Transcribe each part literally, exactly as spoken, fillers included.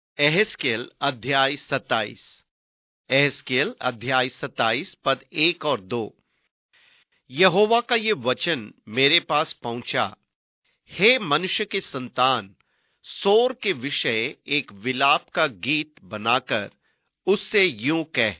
एहेजकेल अध्याय सत्ताईस। एहेजकेल अध्याय सत्ताईस पद एक और दो। यहोवा का ये वचन मेरे पास पहुंचा, हे मनुष्य के संतान, सोर के विषय एक विलाप का गीत बनाकर उससे यूं कह,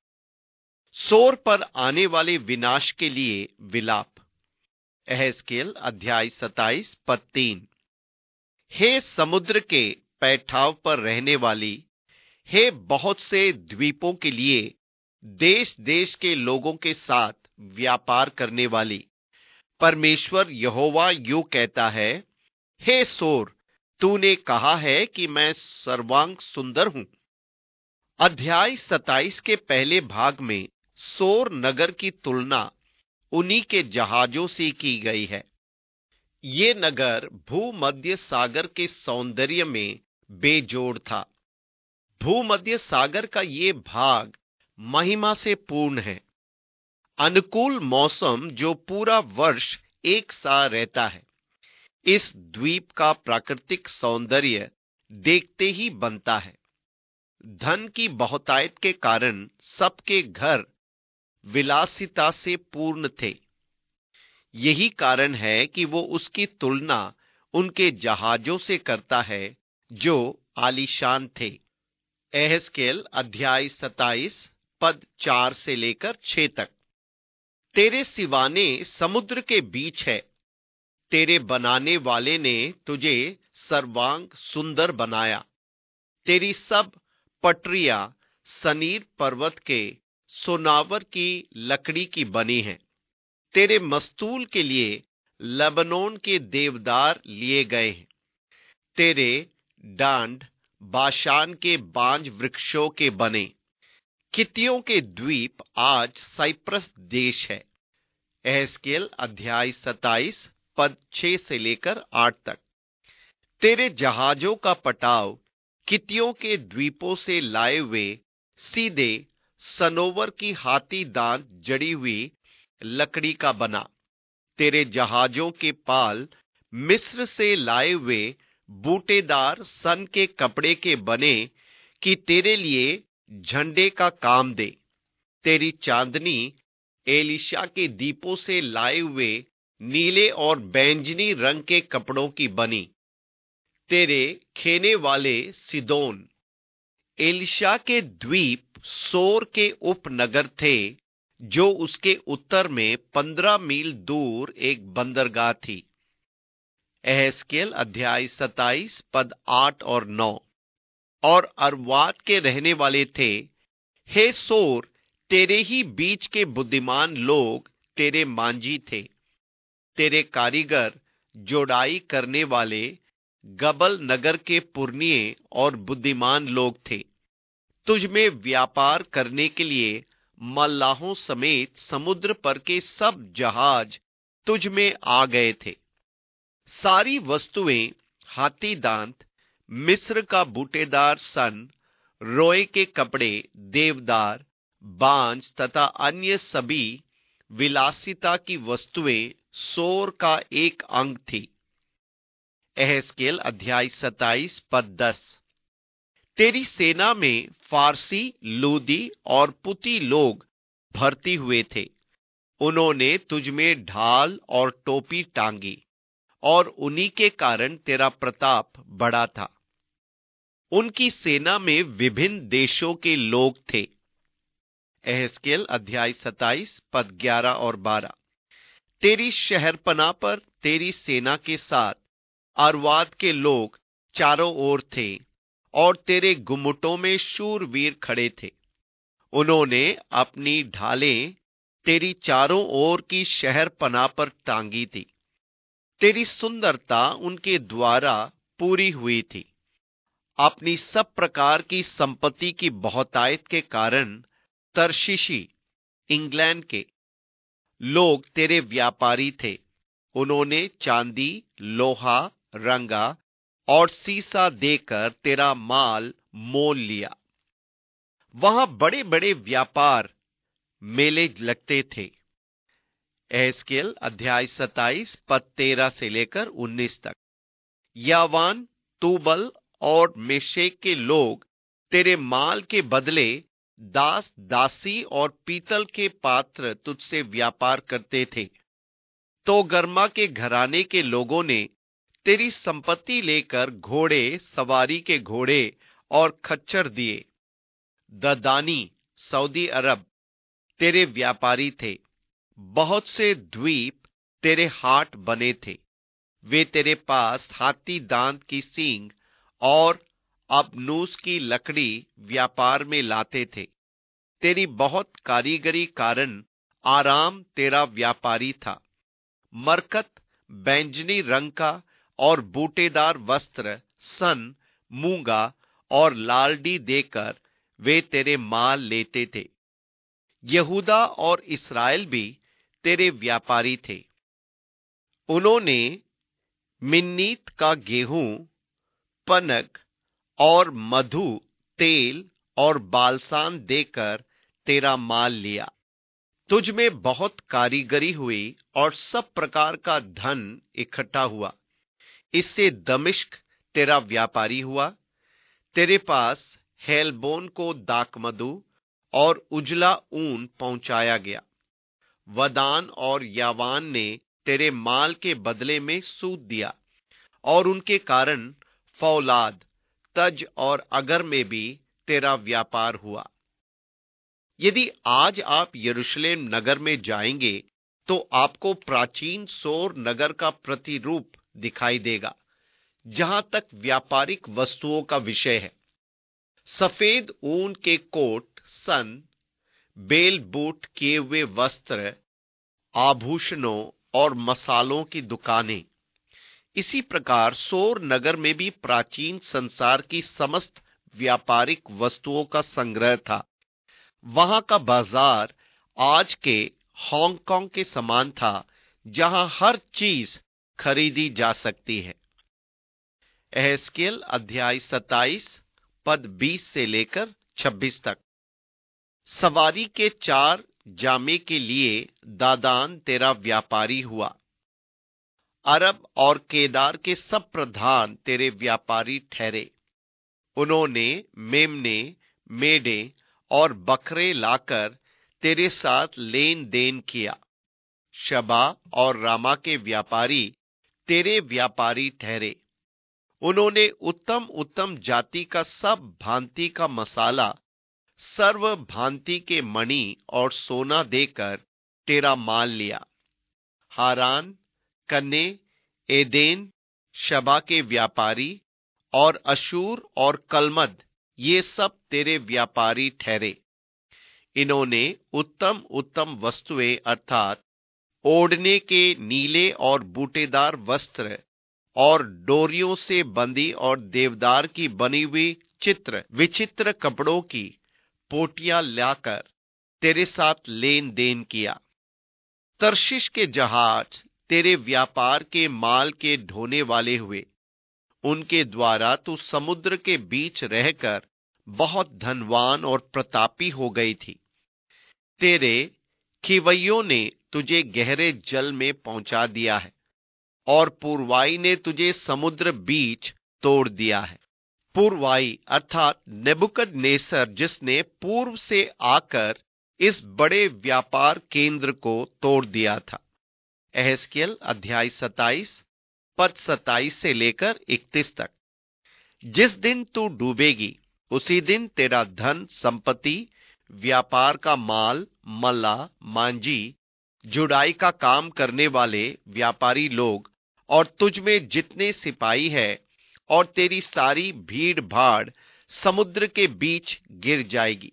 सोर पर आने वाले विनाश के लिए विलाप। एहेजकेल अध्याय सत्ताईस पद तीन। हे समुद्र के पैठाव पर रहने वाली, हे बहुत से द्वीपों के लिए देश देश के लोगों के साथ व्यापार करने वाली, परमेश्वर यहोवा यूं कहता है, हे सोर, तूने कहा है कि मैं सर्वांग सुंदर हूं। अध्याय सत्ताईस के पहले भाग में सोर नगर की तुलना उन्हीं के जहाजों से की गई है। ये नगर भूमध्य सागर के सौंदर्य में बेजोड़ था। भूमध्य सागर का ये भाग महिमा से पूर्ण है। अनुकूल मौसम जो पूरा वर्ष एक सा रहता है। इस द्वीप का प्राकृतिक सौंदर्य देखते ही बनता है। धन की बहुतायत के कारण सबके घर विलासिता से पूर्ण थे। यही कारण है कि वो उसकी तुलना उनके जहाजों से करता है जो आलीशान थे। एहेजकेल अध्याय सत्ताईस पद चार से लेकर छह तक। तेरे सिवाने समुद्र के बीच है, तेरे बनाने वाले ने तुझे सर्वांग सुंदर बनाया। तेरी सब पटरियां सनीर पर्वत के सोनावर की लकड़ी की बनी हैं। तेरे मस्तूल के लिए लबनोन के देवदार लिए गए हैं। तेरे डांड बाशान के बांज वृक्षों के बने। कितियों के द्वीप आज साइप्रस देश है। एहेजकेल अध्याय सत्ताईस पद छह से लेकर आठ तक। तेरे जहाजों का पटाव कितियों के द्वीपों से लाए हुए सीधे सनोवर की हाथी दांत जड़ी हुई लकड़ी का बना। तेरे जहाजों के पाल मिस्र से लाए हुए बूटेदार सन के कपड़े के बने कि तेरे लिए झंडे का काम दे। तेरी चांदनी एलिशा के दीपों से लाए हुए नीले और बैंजनी रंग के कपड़ों की बनी। तेरे खेने वाले सिदोन एलिशा के द्वीप सोर के उपनगर थे, जो उसके उत्तर में पंद्रह मील दूर एक बंदरगाह थी। एहेजकेल अध्याय सत्ताईस पद आठ और नौ। और अरवाद के रहने वाले थे, हे सोर, तेरे ही बीच के बुद्धिमान लोग तेरे मांझी थे। तेरे कारीगर जोड़ाई करने वाले गबल नगर के पुरनिये और बुद्धिमान लोग थे। तुझ में व्यापार करने के लिए मल्लाहों समेत समुद्र पर के सब जहाज तुझ में आ गए थे। सारी वस्तुएं हाथी दांत, मिस्र का बूटेदार सन, रोए के कपड़े, देवदार, बांज तथा अन्य सभी विलासिता की वस्तुएं सोर का एक अंग थी। एहेजकेल अध्याय सत्ताईस पद दस। तेरी सेना में फारसी, लूदी और पुती लोग भर्ती हुए थे। उन्होंने तुझ में ढाल और टोपी टांगी और उन्हीं के कारण तेरा प्रताप बढ़ा था। उनकी सेना में विभिन्न देशों के लोग थे। एहेजकेल अध्याय सत्ताईस पद ग्यारह और बारह। तेरी शहरपनाह पर तेरी सेना के साथ अरवाद के लोग चारों ओर थे और तेरे गुम्मटों में शूरवीर खड़े थे। उन्होंने अपनी ढालें तेरी चारों ओर की शहरपनाह पर टांगी थी। तेरी सुंदरता उनके द्वारा पूरी हुई थी। अपनी सब प्रकार की संपत्ति की बहुतायत के कारण तरशीशी इंग्लैंड के लोग तेरे व्यापारी थे। उन्होंने चांदी, लोहा, रंगा और सीसा देकर तेरा माल मोल लिया। वहां बड़े बड़े व्यापार मेले लगते थे। एहेजकेल अध्याय सत्ताईस पद तेरह से लेकर उन्नीस तक। यावान, तूबल और मेशेक के लोग तेरे माल के बदले दास दासी और पीतल के पात्र तुझसे व्यापार करते थे। तो गर्मा के घराने के लोगों ने तेरी संपत्ति लेकर घोड़े, सवारी के घोड़े और खच्चर दिए। ददानी सऊदी अरब तेरे व्यापारी थे। बहुत से द्वीप तेरे हाट बने थे। वे तेरे पास हाथी दांत की सींग और अबनूस की लकड़ी व्यापार में लाते थे। तेरी बहुत कारीगरी कारण आराम तेरा व्यापारी था। मरकत बैंजनी रंग का और बूटेदार वस्त्र, सन, मूंगा और लालडी देकर वे तेरे माल लेते थे। यहूदा और इस्राएल भी तेरे व्यापारी थे। उन्होंने मिन्नीत का गेहूं, पनक और मधु, तेल और बालसान देकर तेरा माल लिया। तुझ में बहुत कारीगरी हुई और सब प्रकार का धन इकट्ठा हुआ। इससे दमिश्क तेरा व्यापारी हुआ। तेरे पास हेलबोन को दाकमधु और उजला ऊन पहुंचाया गया। वदान और यावान ने तेरे माल के बदले में सूद दिया और उनके कारण फौलाद, तज और अगर में भी तेरा व्यापार हुआ। यदि आज आप यरूशलेम नगर में जाएंगे तो आपको प्राचीन सोर नगर का प्रतिरूप दिखाई देगा, जहां तक व्यापारिक वस्तुओं का विषय है। सफेद ऊन के कोट, सन, बेल बूट किए हुए वस्त्र, आभूषणों और मसालों की दुकानें। इसी प्रकार सोर नगर में भी प्राचीन संसार की समस्त व्यापारिक वस्तुओं का संग्रह था। वहां का बाजार आज के हांगकांग के समान था, जहां हर चीज खरीदी जा सकती है। एहेजकेल अध्याय सत्ताईस पद बीस से लेकर छब्बीस तक। सवारी के चार जामे के लिए दादान तेरा व्यापारी हुआ। अरब और केदार के सब प्रधान तेरे व्यापारी ठहरे। उन्होंने मेमने, मेढ़े और बकरे लाकर तेरे साथ लेन देन किया। शबा और रामा के व्यापारी तेरे व्यापारी ठहरे। उन्होंने उत्तम उत्तम जाति का सब भांति का मसाला, सर्व भांति के मणि और सोना देकर तेरा माल लिया। हारान, कन्ने, एदेन, शबा के व्यापारी और अशूर और कलमद, ये सब तेरे व्यापारी ठहरे। इन्होंने उत्तम उत्तम वस्तुएं अर्थात ओढ़ने के नीले और बूटेदार वस्त्र और डोरियों से बंधी और देवदार की बनी हुई चित्र विचित्र कपड़ों की पोटियां लाकर तेरे साथ लेन देन किया। तर्शिश के जहाज तेरे व्यापार के माल के ढोने वाले हुए। उनके द्वारा तू समुद्र के बीच रहकर बहुत धनवान और प्रतापी हो गई थी। तेरे खिवैयों ने तुझे गहरे जल में पहुंचा दिया है और पूर्वाई ने तुझे समुद्र बीच तोड़ दिया है। पूर्वाई अर्थात नेबुकदनेस्सर, जिसने पूर्व से आकर इस बड़े व्यापार केंद्र को तोड़ दिया था। एहेजकेल अध्याय सत्ताईस पद सत्ताईस से लेकर इकतीस तक। जिस दिन तू डूबेगी उसी दिन तेरा धन संपत्ति, व्यापार का माल, मल्ला, मांझी, जुड़ाई का काम करने वाले व्यापारी लोग और तुझ में जितने सिपाही है और तेरी सारी भीड़ भाड़ समुद्र के बीच गिर जाएगी।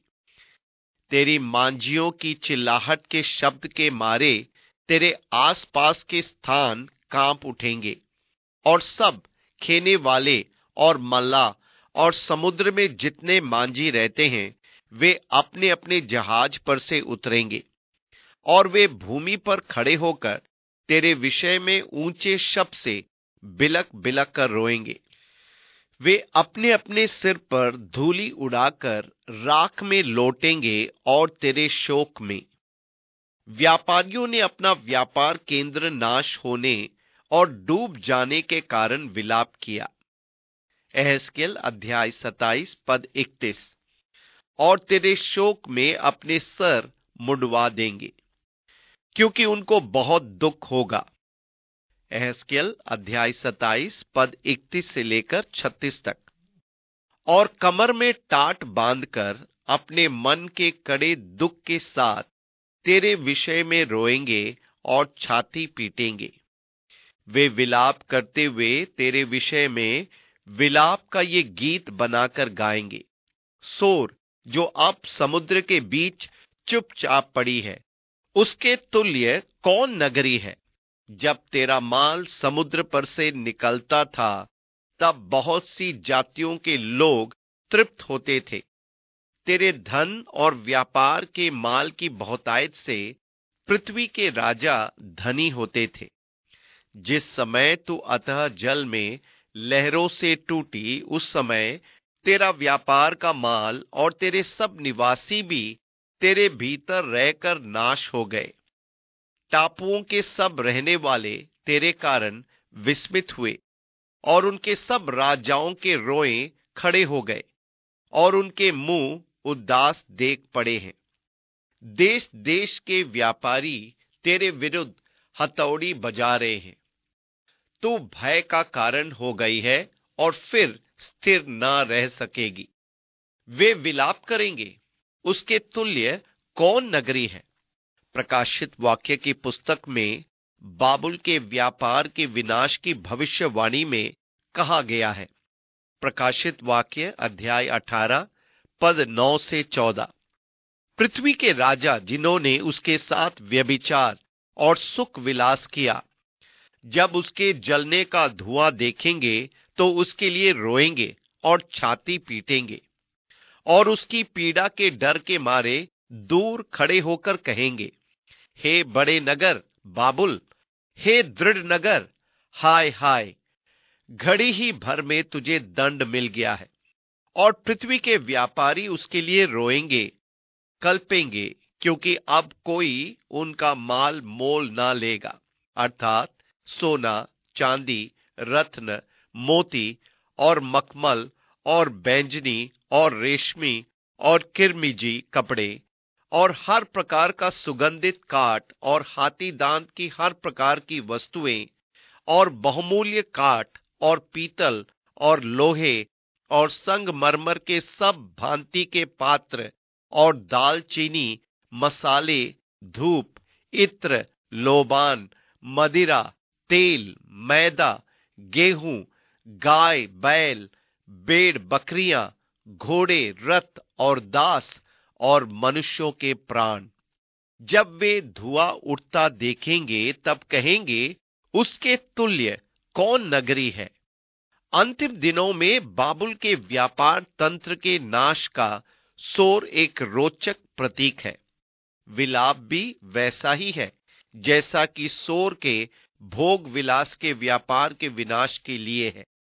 तेरी मांझियों की चिल्लाहट के शब्द के मारे तेरे आसपास के स्थान कांप उठेंगे और सब खेने वाले और मल्ला और समुद्र में जितने मांझी रहते हैं वे अपने अपने जहाज पर से उतरेंगे और वे भूमि पर खड़े होकर तेरे विषय में ऊंचे शब्द से बिलक बिलक कर रोएंगे। वे अपने अपने सिर पर धूलि उड़ाकर राख में लौटेंगे और तेरे शोक में। व्यापारियों ने अपना व्यापार केंद्र नाश होने और डूब जाने के कारण विलाप किया। एहezकेल अध्याय सत्ताईस पद इकतीस। और तेरे शोक में अपने सर मुंडवा देंगे, क्योंकि उनको बहुत दुख होगा। एहezकेल अध्याय सत्ताईस पद इकतीस से लेकर छत्तीस तक। और कमर में टाट बांधकर अपने मन के कड़े दुख के साथ तेरे विषय में रोएंगे और छाती पीटेंगे। वे विलाप करते हुए तेरे विषय में विलाप का ये गीत बनाकर गाएंगे। सोर, जो अब समुद्र के बीच चुपचाप पड़ी है, उसके तुल्य कौन नगरी है? जब तेरा माल समुद्र पर से निकलता था, तब बहुत सी जातियों के लोग तृप्त होते थे। तेरे धन और व्यापार के माल की बहुतायत से पृथ्वी के राजा धनी होते थे। जिस समय तू अतः जल में लहरों से टूटी, उस समय तेरा व्यापार का माल और तेरे सब निवासी भी तेरे भीतर रहकर नाश हो गए। टापुओं के सब रहने वाले तेरे कारण विस्मित हुए, और उनके सब राजाओं के रोए खड़े हो गए, और उनके मुंह उदास देख पड़े हैं। देश देश के व्यापारी तेरे विरुद्ध हथौड़ी बजा रहे हैं। तू भय का कारण हो गई है और फिर स्थिर न रह सकेगी। वे विलाप करेंगे, उसके तुल्य कौन नगरी है? प्रकाशित वाक्य की पुस्तक में बाबुल के व्यापार के विनाश की भविष्यवाणी में कहा गया है। प्रकाशित वाक्य अध्याय अठारह पद नौ से चौदह। पृथ्वी के राजा जिन्होंने उसके साथ व्यभिचार और सुख विलास किया, जब उसके जलने का धुआं देखेंगे तो उसके लिए रोएंगे और छाती पीटेंगे, और उसकी पीड़ा के डर के मारे दूर खड़े होकर कहेंगे, हे बड़े नगर बाबुल, हे दृढ़ नगर, हाय हाय, घड़ी ही भर में तुझे दंड मिल गया है। और पृथ्वी के व्यापारी उसके लिए रोएंगे, कल्पेंगे, क्योंकि अब कोई उनका माल मोल ना लेगा, अर्थात सोना, चांदी, रत्न, मोती और मखमल और बैंजनी और रेशमी और किरमिजी कपड़े और हर प्रकार का सुगंधित काठ और हाथी दांत की हर प्रकार की वस्तुएं और बहुमूल्य काठ और पीतल और लोहे और संगमरमर के सब भांति के पात्र और दालचीनी, मसाले, धूप, इत्र, लोबान, मदिरा, तेल, मैदा, गेहूं, गाय, बैल, भेड़, बकरियां, घोड़े, रथ और दास और मनुष्यों के प्राण। जब वे धुआं उठता देखेंगे, तब कहेंगे, उसके तुल्य कौन नगरी है? अंतिम दिनों में बाबुल के व्यापार तंत्र के नाश का सोर एक रोचक प्रतीक है। विलाप भी वैसा ही है जैसा कि सोर के भोग विलास के व्यापार के विनाश के लिए है।